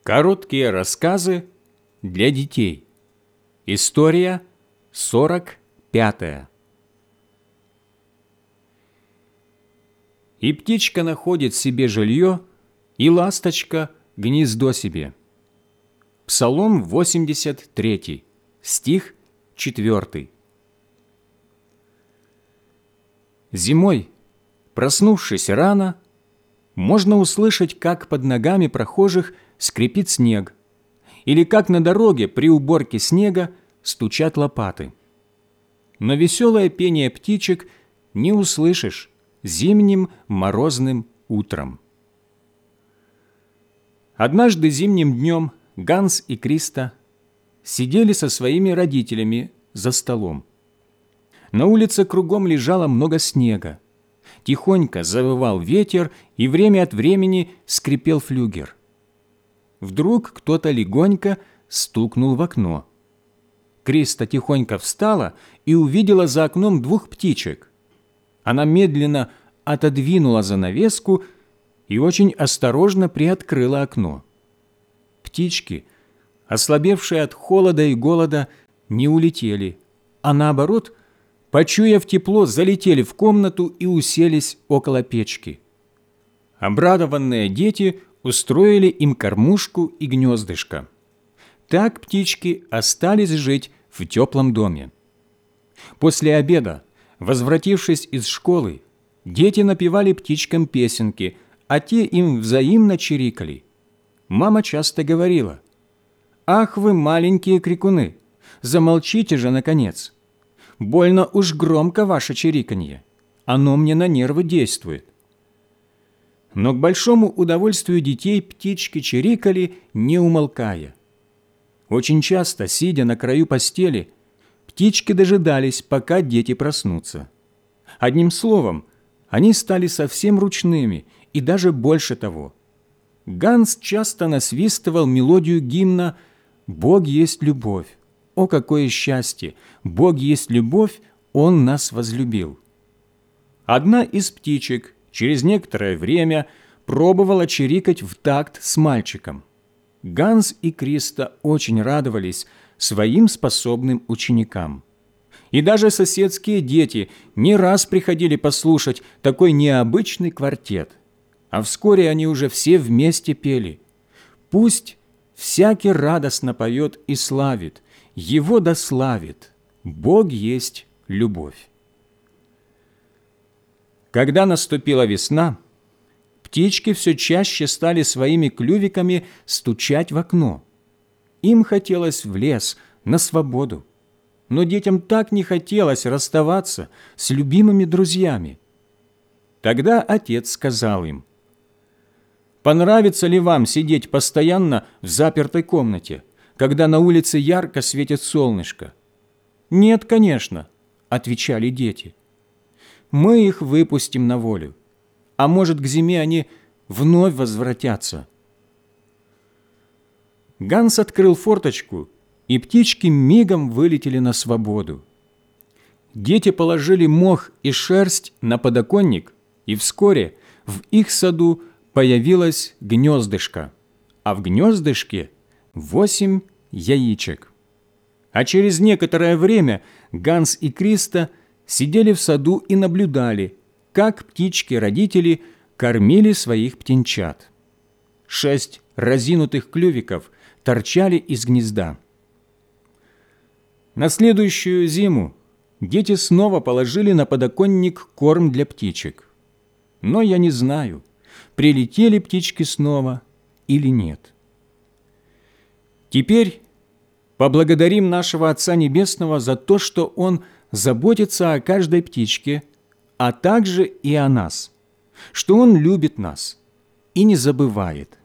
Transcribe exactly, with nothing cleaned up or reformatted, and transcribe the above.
Короткие рассказы для детей. История сорок пятая. И птичка находит себе жилье, и ласточка гнездо себе. Псалом восемьдесят три, стих четыре. Зимой, проснувшись рано, можно услышать, как под ногами прохожих скрипит снег, или как на дороге при уборке снега стучат лопаты. Но веселое пение птичек не услышишь зимним морозным утром. Однажды зимним днем Ганс и Криста сидели со своими родителями за столом. На улице кругом лежало много снега. Тихонько завывал ветер, и время от времени скрипел флюгер. Вдруг кто-то легонько стукнул в окно. Криста тихонько встала и увидела за окном двух птичек. Она медленно отодвинула занавеску и очень осторожно приоткрыла окно. Птички, ослабевшие от холода и голода, не улетели, а наоборот, почуяв тепло, залетели в комнату и уселись около печки. Обрадованные дети устроили им кормушку и гнездышко. Так птички остались жить в теплом доме. После обеда, возвратившись из школы, дети напевали птичкам песенки, а те им взаимно чирикали. Мама часто говорила: «Ах вы, маленькие крикуны, замолчите же, наконец! Больно уж громко ваше чириканье, оно мне на нервы действует». Но к большому удовольствию детей птички чирикали, не умолкая. Очень часто, сидя на краю постели, птички дожидались, пока дети проснутся. Одним словом, они стали совсем ручными, и даже больше того. Ганс часто насвистывал мелодию гимна «Бог есть любовь». О, какое счастье! Бог есть любовь, Он нас возлюбил. Одна из птичек через некоторое время пробовала чирикать в такт с мальчиком. Ганс и Криста очень радовались своим способным ученикам. И даже соседские дети не раз приходили послушать такой необычный квартет. А вскоре они уже все вместе пели: «Пусть всякий радостно поет и славит, Его да славит, Бог есть любовь». Когда наступила весна, птички все чаще стали своими клювиками стучать в окно. Им хотелось в лес, на свободу. Но детям так не хотелось расставаться с любимыми друзьями. Тогда отец сказал им: «Понравится ли вам сидеть постоянно в запертой комнате, когда на улице ярко светит солнышко?» «Нет, конечно», – отвечали дети. «Мы их выпустим на волю, а может, к зиме они вновь возвратятся». Ганс открыл форточку, и птички мигом вылетели на свободу. Дети положили мох и шерсть на подоконник, и вскоре в их саду появилось гнездышко, а в гнездышке восемь яичек. А через некоторое время Ганс и Криста сидели в саду и наблюдали, как птички-родители кормили своих птенчат. Шесть разинутых клювиков торчали из гнезда. На следующую зиму дети снова положили на подоконник корм для птичек. Но я не знаю, прилетели птички снова или нет. Теперь поблагодарим нашего Отца Небесного за то, что Он заботится о каждой птичке, а также и о нас, что Он любит нас и не забывает